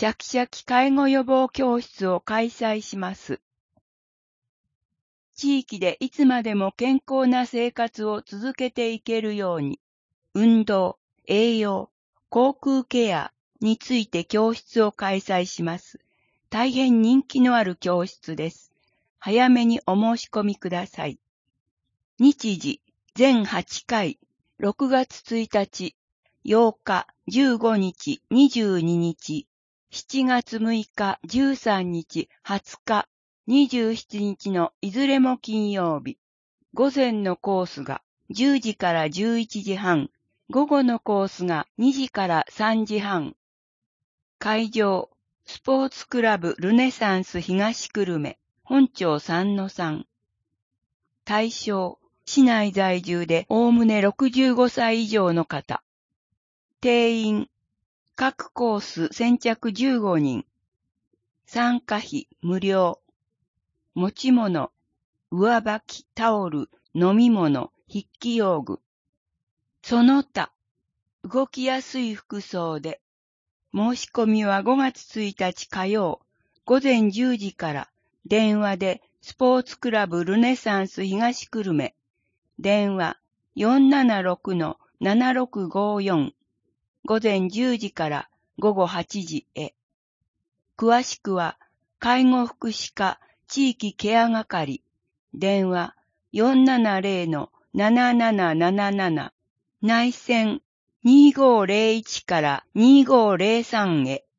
シャキシャキ介護予防教室を開催します。地域でいつまでも健康な生活を続けていけるように、運動、栄養、口腔ケアについて教室を開催します。大変人気のある教室です。早めにお申し込みください。日時、全8回、6月1日、8日、15日、22日、7月6日、13日、20日、27日のいずれも金曜日。午前のコースが10時から11時半、午後のコースが2時から3時半。会場、スポーツクラブルネサンス東久留米、本町3-3。対象、市内在住でおおむね65歳以上の方。定員、各コース先着15人。参加費無料。持ち物、上履き、タオル、飲み物、筆記用具。その他、動きやすい服装で。申し込みは5月1日火曜、午前10時から、電話でスポーツクラブルネサンス東久留米。電話 476-7654。午前10時から午後8時へ。詳しくは、介護福祉課地域ケア係。電話 470-7777。内線2501から2503へ。